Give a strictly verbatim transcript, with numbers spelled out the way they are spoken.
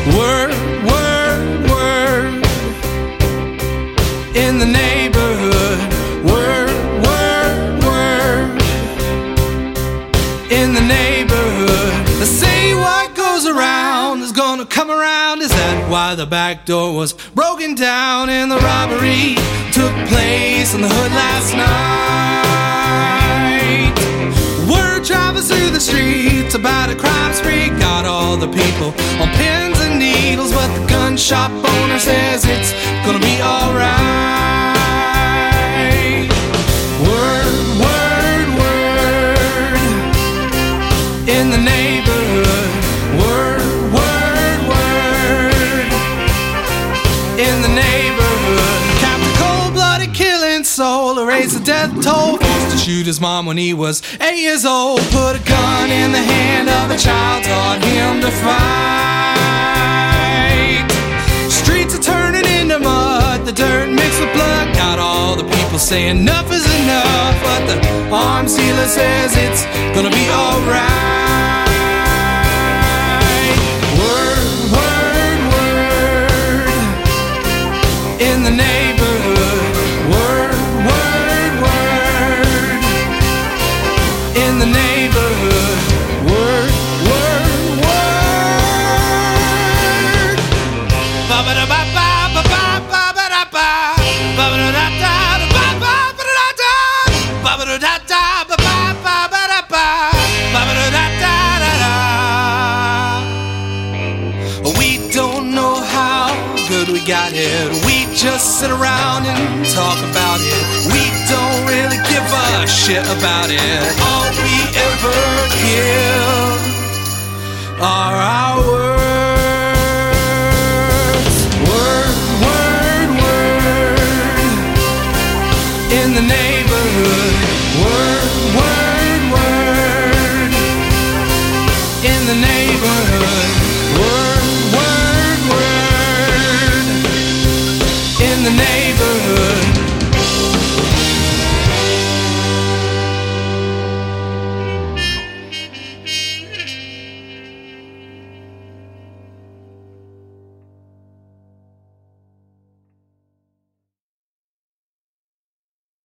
Word, word, word. In the neighborhood. Word, word, word. In the neighborhood. They say what goes around is gonna come around. Is that why the back door was broken down and the robbery took place in the hood last night? Word travels through the streets about a crime spree. Got all the people on pins and needles, but the gun shop owner says it's gonna be alright. Word, word, word. In the neighborhood. Word, word, word. In the neighborhood. Capped a cold-blooded killing soul who raised the death toll. Forced to shoot his mom when he was eight years old. Put a gun in the hand of a child, taught him to fight. Streets are turning into mud, the dirt mixed with blood. Got all the people saying enough is enough, but the arms dealer says it's gonna be alright. Word, word, word. In the neighborhood. Word, word, word. In the neighborhood. Word, word, word. Ba-ba-da-ba-ba-ba-ba-ba-ba-da-ba. Ba-ba-da-da-da-ba-ba-ba-da-da. Ba-ba-da-da-da-ba-ba-ba-ba-da-ba. Ba-ba-da-da-da-da-da. We don't know how good we got it. We just sit around and talk about it. We don't really give a shit about it. All we ever give